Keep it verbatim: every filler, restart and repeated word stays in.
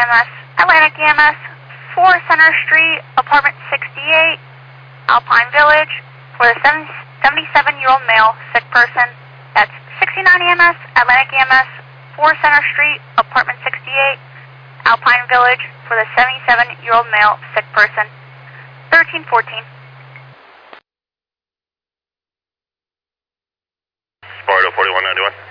M S, Atlantic E M S, four Center Street, apartment sixty-eight, Alpine Village, for the seventy-seven-year-old male, sick person. That's sixty-nine E M S, Atlantic E M S, four Center Street, apartment sixty-eight, Alpine Village, for the seventy-seven-year-old male, sick person. thirteen fourteen. Sparta forty-one ninety-one.